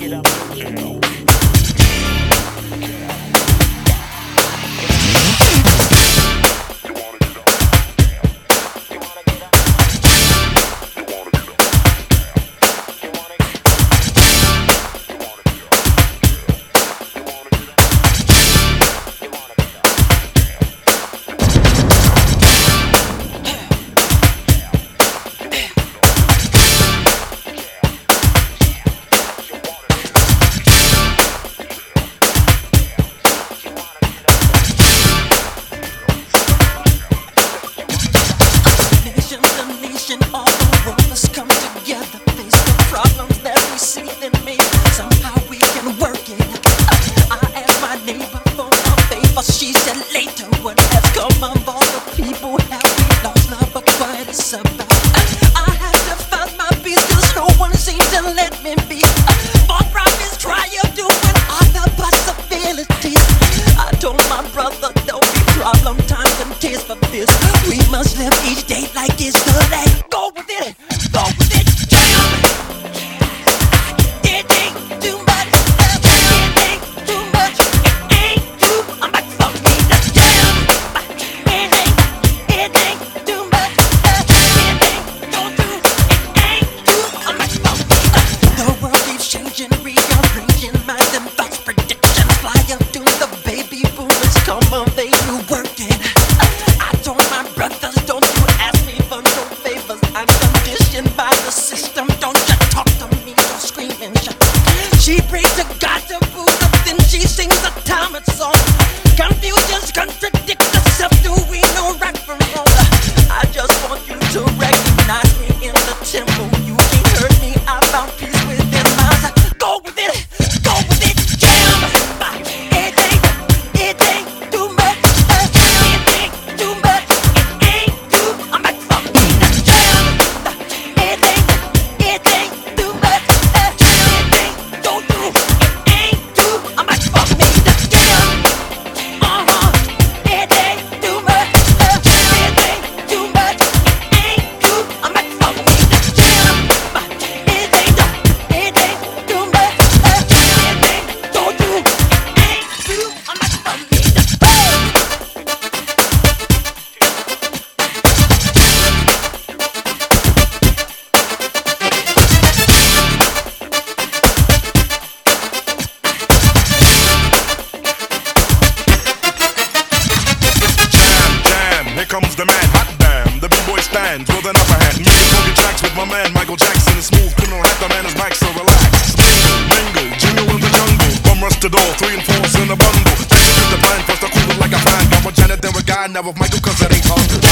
Of Michael, cause it ain't hungry.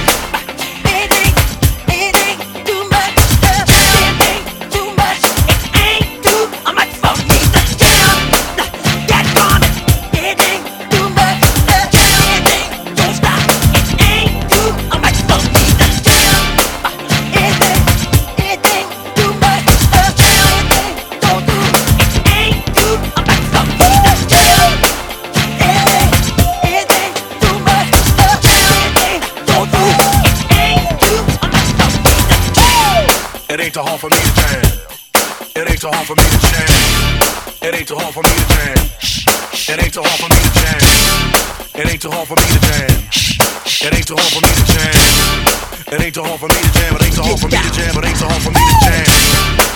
It ain't too hard for me to jam. It ain't too hard for me to jam. It ain't too hard for me to jam. It ain't too hard for me to jam. It ain't too hard for me to jam. It ain't too hard for me to jam. It ain't too hard for me to jam. It ain't too hard for me to jam. It ain't too hard for me to jam.